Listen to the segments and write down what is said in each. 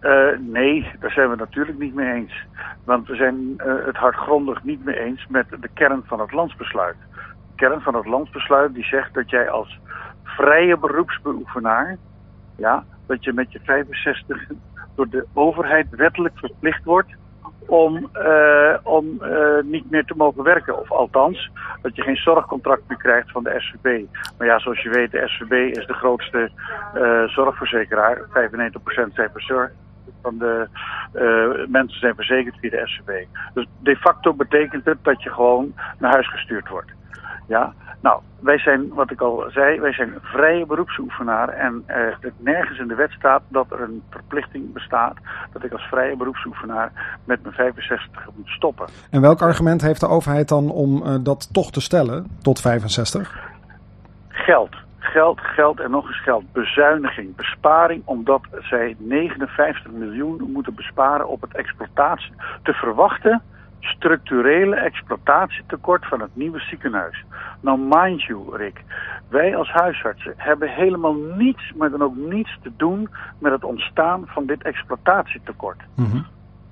Nee, daar zijn we natuurlijk niet mee eens. Want we zijn het hardgrondig niet mee eens met de kern van het landsbesluit. De kern van het landsbesluit die zegt dat jij als vrije beroepsbeoefenaar, ja, dat je met je 65 door de overheid wettelijk verplicht wordt om niet meer te mogen werken. Of althans, dat je geen zorgcontract meer krijgt van de SVB. Maar ja, zoals je weet, de SVB is de grootste zorgverzekeraar. 95% zijn verzorgd. Van de mensen zijn verzekerd via de SVB. Dus de facto betekent het dat je gewoon naar huis gestuurd wordt. Ja, nou, wij zijn, wat ik al zei, wij zijn vrije beroepsoefenaar en het nergens in de wet staat dat er een verplichting bestaat dat ik als vrije beroepsoefenaar met mijn 65 moet stoppen. En welk argument heeft de overheid dan om dat toch te stellen tot 65? Geld en nog eens geld. Bezuiniging, besparing, omdat zij 59 miljoen moeten besparen op het te verwachten structurele exploitatietekort van het nieuwe ziekenhuis. Nou, mind you, Rick, wij als huisartsen hebben helemaal niets, maar dan ook niets te doen met het ontstaan van dit exploitatietekort. Mm-hmm.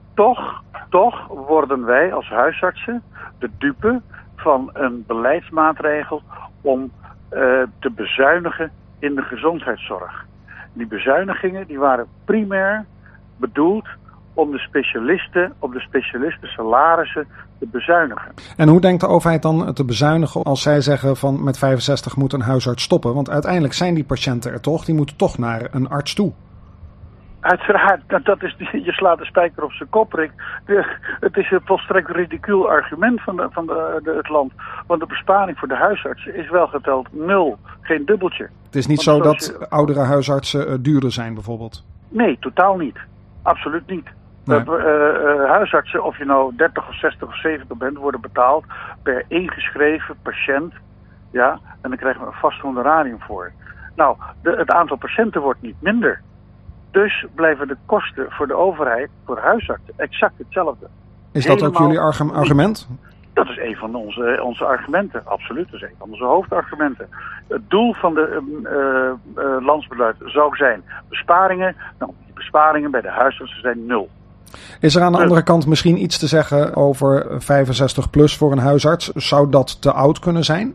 Toch worden wij als huisartsen de dupe van een beleidsmaatregel om te bezuinigen in de gezondheidszorg. Die bezuinigingen die waren primair bedoeld om de specialisten salarissen te bezuinigen. En hoe denkt de overheid dan te bezuinigen als zij zeggen van met 65 moet een huisarts stoppen? Want uiteindelijk zijn die patiënten er toch, die moeten toch naar een arts toe. Uiteraard, je slaat de spijker op zijn kop, Rick. Het is een volstrekt ridicuul argument van het land. Want de besparing voor de huisartsen is wel geteld 0, geen dubbeltje. Het is niet zo dat oudere huisartsen duurder zijn bijvoorbeeld? Nee, totaal niet. Absoluut niet. Nee. Huisartsen, of je nou 30 of 60 of 70 bent, worden betaald per ingeschreven patiënt. Ja, en dan krijgen we een vast honorarium voor. Nou, het aantal patiënten wordt niet minder. Dus blijven de kosten voor de overheid, voor huisartsen, exact hetzelfde. Is dat ook jullie argument? Dat is een van onze argumenten, absoluut. Dat is een van onze hoofdargumenten. Het doel van de landsbesluit zou zijn besparingen. Nou, die besparingen bij de huisartsen zijn 0. Is er aan de andere kant misschien iets te zeggen over 65 plus voor een huisarts? Zou dat te oud kunnen zijn?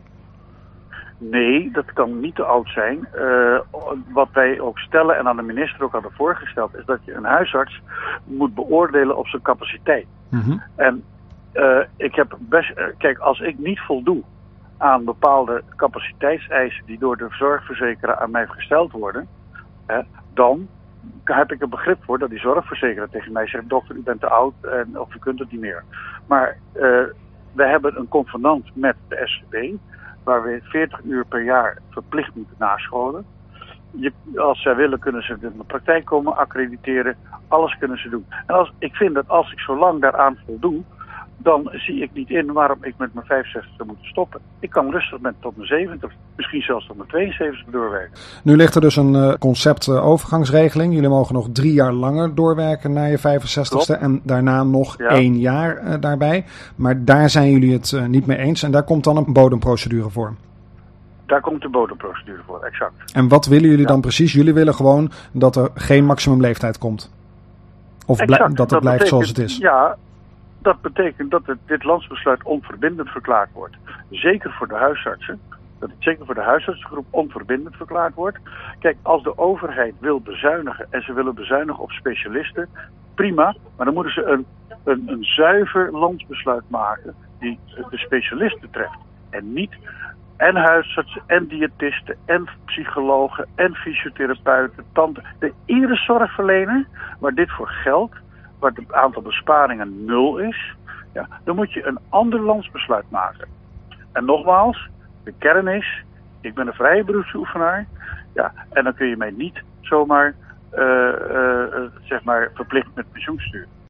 Nee, dat kan niet te oud zijn. Wat wij ook stellen en aan de minister ook hadden voorgesteld, is dat je een huisarts moet beoordelen op zijn capaciteit. Mm-hmm. En ik heb kijk, als ik niet voldoe aan bepaalde capaciteitseisen die door de zorgverzekeraar aan mij gesteld worden, dan heb ik er begrip voor dat die zorgverzekeraar tegen mij zegt: dokter, u bent te oud of u kunt het niet meer. Maar we hebben een convenant met de SVB waar we 40 uur per jaar verplicht moeten nascholen. Als zij willen kunnen ze in de praktijk komen, accrediteren, alles kunnen ze doen. En ik vind dat als ik zo lang daaraan voldoe, dan zie ik niet in waarom ik met mijn 65 moet stoppen. Ik kan rustig tot mijn 70, misschien zelfs tot mijn 72 doorwerken. Nu ligt er dus een concept overgangsregeling. Jullie mogen nog 3 jaar langer doorwerken na je 65ste. Klopt. En daarna nog 1 jaar daarbij. Maar daar zijn jullie het niet mee eens en daar komt dan een bodemprocedure voor. Daar komt de bodemprocedure voor, exact. En wat willen jullie dan precies? Jullie willen gewoon dat er geen maximumleeftijd komt? Of dat het blijft zoals het is? Ja. Dat betekent dat dit landsbesluit onverbindend verklaard wordt. Zeker voor de huisartsen. Dat het zeker voor de huisartsengroep onverbindend verklaard wordt. Kijk, als de overheid wil bezuinigen en ze willen bezuinigen op specialisten, prima. Maar dan moeten ze een zuiver landsbesluit maken die de specialisten treft. En niet en huisartsen en diëtisten en psychologen en fysiotherapeuten, tanden. Iedere zorgverlener waar dit voor geldt, waar het aantal besparingen 0 is, ja, dan moet je een ander landsbesluit maken. En nogmaals, de kern is, ik ben een vrije beroepsoefenaar, ja, en dan kun je mij niet zomaar verplicht met pensioen sturen.